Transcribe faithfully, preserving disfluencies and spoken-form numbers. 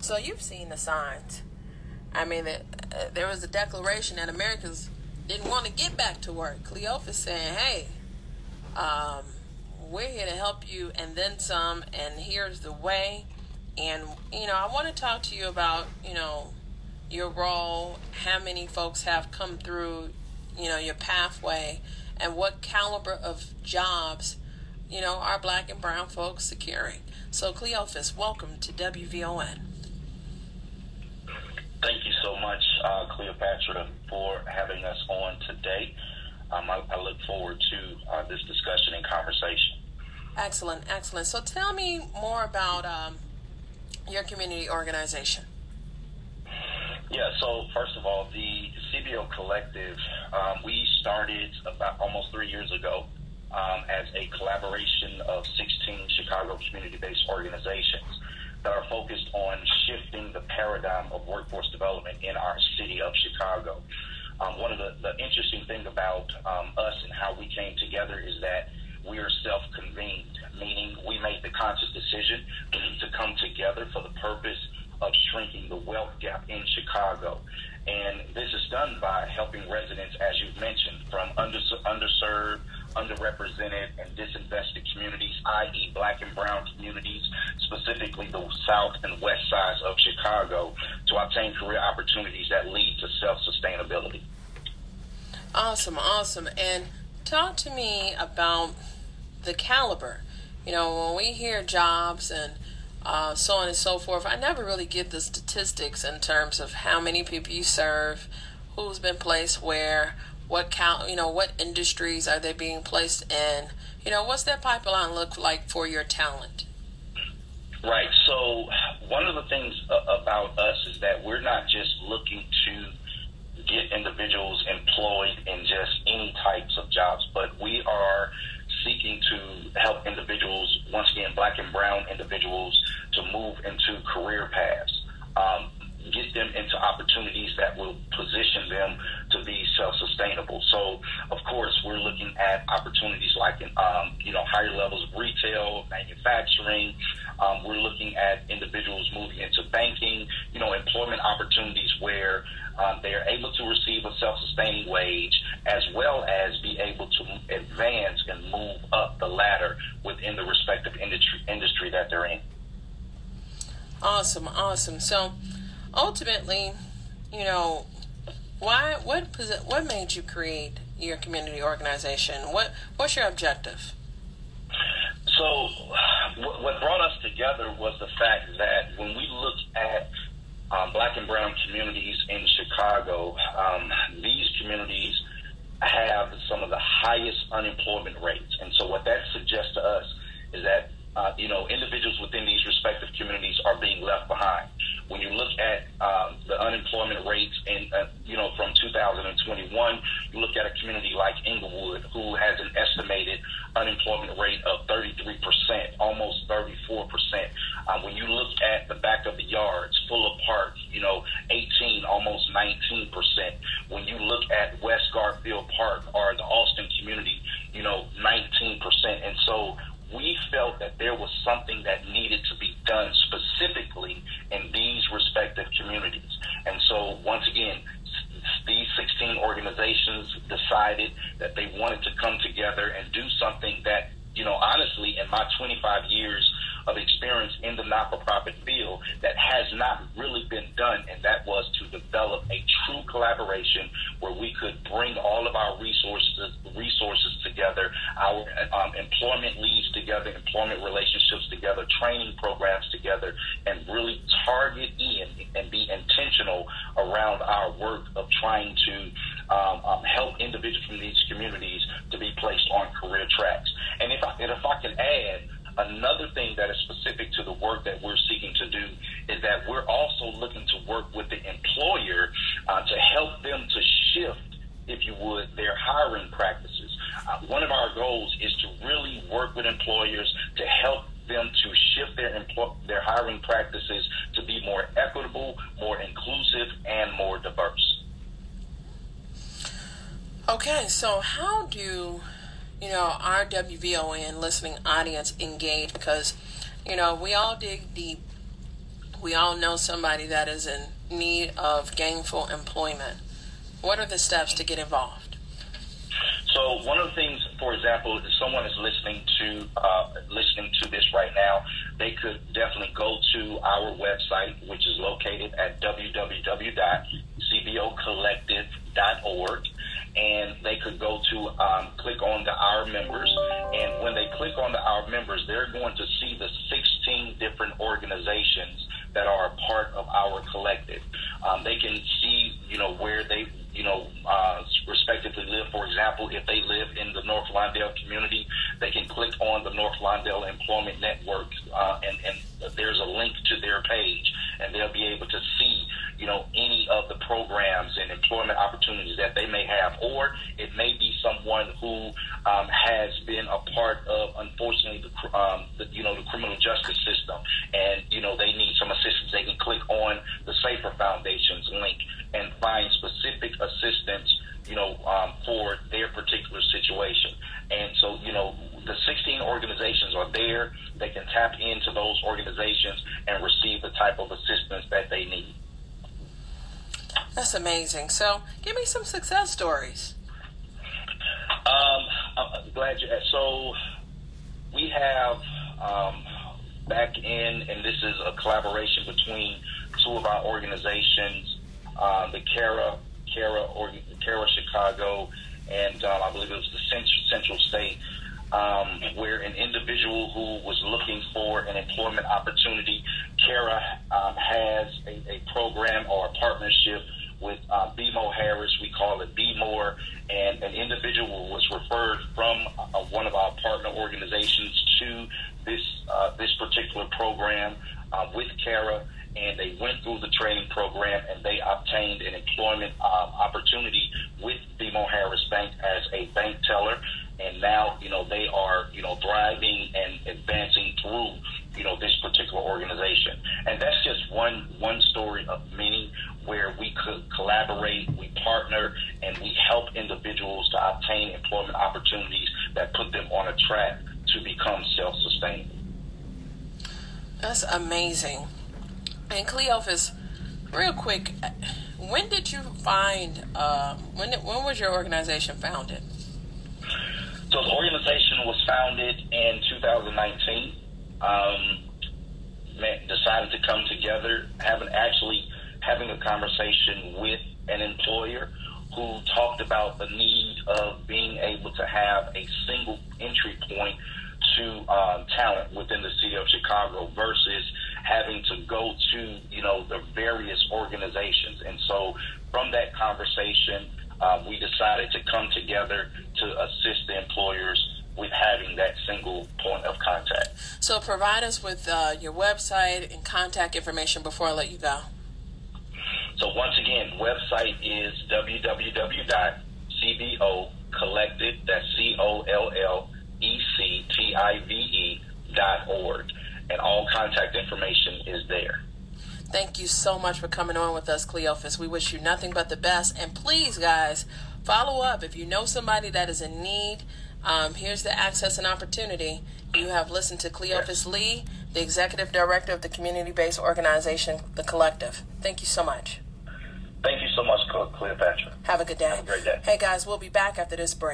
So you've seen the signs. I mean, uh, there was a declaration that Americans didn't want to get back to work. Cleophas saying, hey, um, we're here to help you and then some, and here's the way. And, you know, I want to talk to you about, you know, your role, how many folks have come through, you know, your pathway, and what caliber of jobs, you know, are black and brown folks securing. So, Cleophas, welcome to W V O N. Thank you so much, uh, Cleopatra, for having us on today. Um, I, I look forward to uh, this discussion and conversation. Excellent, excellent. So tell me more about um, your community organization. Yeah, so first of all, the C B O Collective, um, we started about almost three years ago um, as a collaboration of sixteen Chicago community-based organizations that are focused on shifting the paradigm of workforce development in our city of Chicago. Um, one of the, the interesting things about um, us and how we came together is that we are self-convened, meaning we made the conscious decision to come together for the purpose of shrinking the wealth gap in Chicago. And this is done by helping residents, as you've mentioned, from under, underserved, underrepresented, and disinvested communities, that is black and brown communities, specifically the south and west sides of Chicago, to obtain career opportunities that lead to self-sustainability. Awesome, awesome. And talk to me about the caliber. You know, when we hear jobs and uh, so on and so forth, I never really get the statistics in terms of how many people you serve, who's been placed where, what count, you know, what industries are they being placed in? You know, what's that pipeline look like for your talent? Right. So one of the things uh, about us is that we're not just looking to get individuals employed in just any types of jobs, but we are seeking to help individuals, once again, black and brown individuals, to move into career paths, um, get them into opportunities that will position them to be self-sustainable. So, of course, we're looking at opportunities like, in, um, you know, higher levels of retail, manufacturing. Um, we're looking at individuals moving into banking, you know, employment opportunities where um, they are able to receive a self-sustaining wage, as well as be able to advance and move up the ladder within the respective industry industry that they're in. Awesome, awesome. So, ultimately, you know, why? What? What made you create your community organization? What? What's your objective? So, what brought us together was the fact that when we look at um, black and brown communities in Chicago, um, these communities have some of the highest unemployment rates. And so what that suggests to us is that, uh, you know, individuals within these respective communities are being left behind. When you look at um, the unemployment rates in, uh, you know, from two thousand twenty-one, you look at a community like Inglewood, who has an estimated unemployment rate of thirty-three percent, almost thirty-four percent. Um, when you look at the back of the yards, Fuller Park, you know, eighteen, almost nineteen percent. When you look at West Garfield Park or the Austin community, you know, nineteen percent. And so we felt that there was something that needed to be done specifically in these respective communities. And so, once again, these sixteen organizations decided that they wanted to come together and do something that, you know, honestly, in my twenty-five years of experience in the not-for-profit field, that has not really been done, and that was to develop a true collaboration where we could bring all of our resources resources together, our um, employment leads together, employment relationships together, training programs together, and really target in and be intentional around our work of trying to um, um, help individuals from these communities to be placed on career tracks. And if I, and if I can add, another thing that is specific to the work that we're seeking to do is that we're also looking to work with the employer uh, to help them to shift, if you would, their hiring practices. Uh, one of our goals is to really work with employers to help them to shift their empl- their hiring practices to be more equitable, more inclusive, and more diverse. Okay, so how do you know, our W V O N listening audience engage? Because, you know, we all dig deep we all know somebody that is in need of gainful employment. What are the steps to get involved? So one of the things, for example, if someone is listening to uh, listening to this right now, they could definitely go to our website, which is located at w w w dot c b o collective dot org, and they could go to um, click on the Our Members, and when they click on the Our Members, they're going to see the sixteen different organizations that are a part of our collective. Um, they can see, you know, where they, you know, uh, respectively live. For example, if they live in the North Lawndale community, they can click on the North Lawndale Employment Network, uh, and, and there's a link to their page, and they'll be able to see, you know, any of the programs and employment opportunities that they may have. Or it may be someone who um, has been a part of, unfortunately, the, um, the, you know, the criminal justice system, and, you know, they need some assistance. They can click on the Safer Foundation's link and find specific assistance, you know, um, for their particular situation. And so, you know, the sixteen organizations are there. They can tap into those organizations and receive the type of assistance that they need. That's amazing. So give me some success stories. Um, I'm glad you asked. So we have um, back in, and this is a collaboration between two of our organizations, uh, the CARA, CARA, or CARA Chicago, and um, I believe it was the Central, Central State, um, where an individual who was looking for an employment opportunity, CARA um, has a, a program or a partnership with uh, B M O Harris. We call it B More, and an individual was referred from uh, one of our partner organizations to this uh, this particular program uh, with CARA, and they went through the training program, and they obtained an employment um, opportunity with B M O Harris Bank as a bank teller, and now, you know, they are, you know, thriving and advancing through, you know, this particular organization. And that's just one one story of many where we could collaborate, we partner, and we help individuals to obtain employment opportunities that put them on a track to become self-sustaining. That's amazing. And Cleophas, real quick, when did you find, uh, when did, when was your organization founded? So the organization was founded in two thousand nineteen. Um, decided to come together, having actually having a conversation with an employer who talked about the need of being able to have a single entry point to um, talent within the city of Chicago versus having to go to, you know, the various organizations. And so from that conversation, uh, we decided to come together to assist the employers with having that single point of contact. So provide us with uh, your website and contact information before I let you go. So once again, website is w w w dot c b o collective, that's C O L L E C T I V E dot org, and all contact information is there. Thank you so much for coming on with us, Cleophas. We wish you nothing but the best. And please, guys, follow up. If you know somebody that is in need, um, here's the access and opportunity. You have listened to Cleophas Lee, the Executive Director of the community-based organization, The Collective. Thank you so much. Thank you so much, Cleopatra. Have a good day. Have a great day. Hey, guys, we'll be back after this break.